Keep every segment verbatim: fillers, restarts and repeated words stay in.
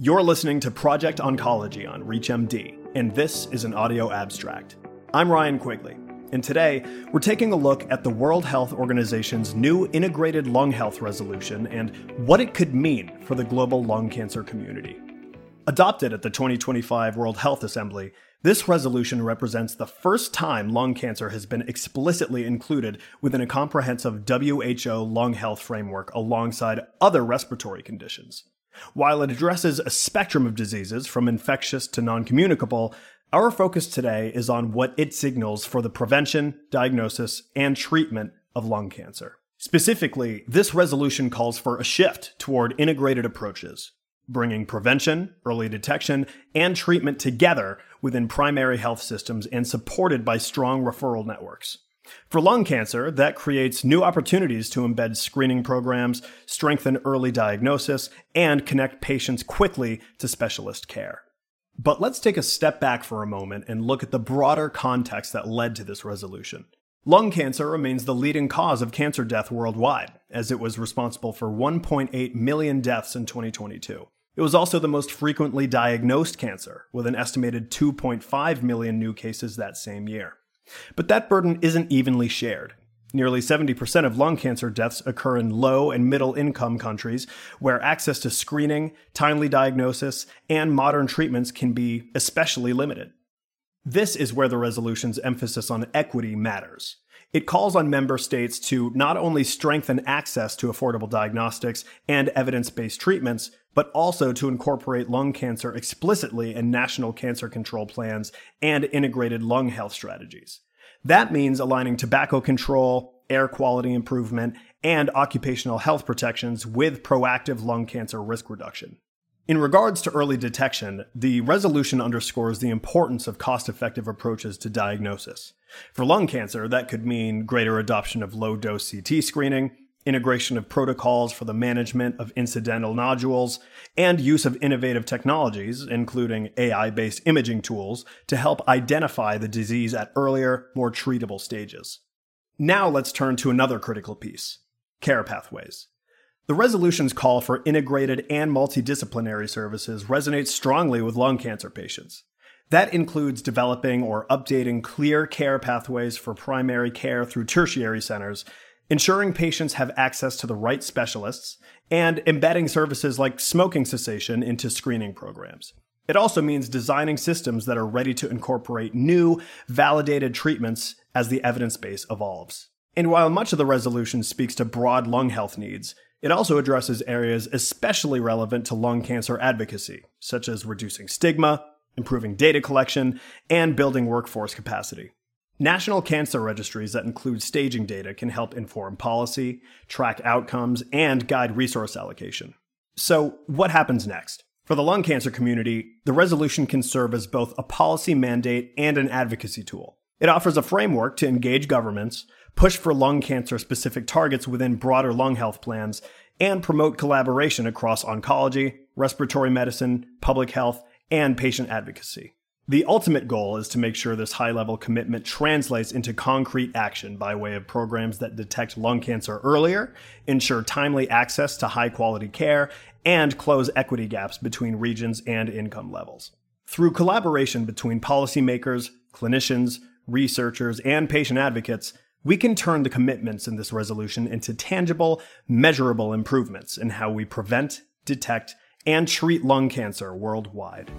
You're listening to Project Oncology on ReachMD, and this is an audio abstract. I'm Ryan Quigley, and today we're taking a look at the World Health Organization's new Integrated Lung Health Resolution and what it could mean for the global lung cancer community. Adopted at the twenty twenty-five World Health Assembly, this resolution represents the first time lung cancer has been explicitly included within a comprehensive W H O lung health framework alongside other respiratory conditions. While it addresses a spectrum of diseases from infectious to non-communicable, our focus today is on what it signals for the prevention, diagnosis, and treatment of lung cancer. Specifically, this resolution calls for a shift toward integrated approaches, bringing prevention, early detection, and treatment together within primary health systems and supported by strong referral networks. For lung cancer, that creates new opportunities to embed screening programs, strengthen early diagnosis, and connect patients quickly to specialist care. But let's take a step back for a moment and look at the broader context that led to this resolution. Lung cancer remains the leading cause of cancer death worldwide, as it was responsible for one point eight million deaths in twenty twenty-two. It was also the most frequently diagnosed cancer, with an estimated two point five million new cases that same year. But that burden isn't evenly shared. Nearly seventy percent of lung cancer deaths occur in low and middle income countries, where access to screening, timely diagnosis, and modern treatments can be especially limited. This is where the resolution's emphasis on equity matters. It calls on member states to not only strengthen access to affordable diagnostics and evidence-based treatments, but also to incorporate lung cancer explicitly in national cancer control plans and integrated lung health strategies. That means aligning tobacco control, air quality improvement, and occupational health protections with proactive lung cancer risk reduction. In regards to early detection, the resolution underscores the importance of cost-effective approaches to diagnosis. For lung cancer, that could mean greater adoption of low-dose C T screening, integration of protocols for the management of incidental nodules, and use of innovative technologies, including A I-based imaging tools, to help identify the disease at earlier, more treatable stages. Now let's turn to another critical piece: care pathways. The resolution's call for integrated and multidisciplinary services resonates strongly with lung cancer patients. That includes developing or updating clear care pathways for primary care through tertiary centers, ensuring patients have access to the right specialists, and embedding services like smoking cessation into screening programs. It also means designing systems that are ready to incorporate new, validated treatments as the evidence base evolves. And while much of the resolution speaks to broad lung health needs, it also addresses areas especially relevant to lung cancer advocacy, such as reducing stigma, improving data collection, and building workforce capacity. National cancer registries that include staging data can help inform policy, track outcomes, and guide resource allocation. So, what happens next? For the lung cancer community, the resolution can serve as both a policy mandate and an advocacy tool. It offers a framework to engage governments, push for lung cancer-specific targets within broader lung health plans, and promote collaboration across oncology, respiratory medicine, public health, and patient advocacy. The ultimate goal is to make sure this high-level commitment translates into concrete action by way of programs that detect lung cancer earlier, ensure timely access to high-quality care, and close equity gaps between regions and income levels. Through collaboration between policymakers, clinicians, researchers, and patient advocates, we can turn the commitments in this resolution into tangible, measurable improvements in how we prevent, detect, and treat lung cancer worldwide.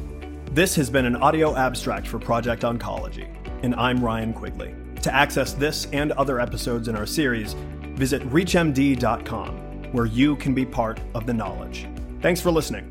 This has been an audio abstract for Project Oncology, and I'm Ryan Quigley. To access this and other episodes in our series, visit reach M D dot com, where you can be part of the knowledge. Thanks for listening.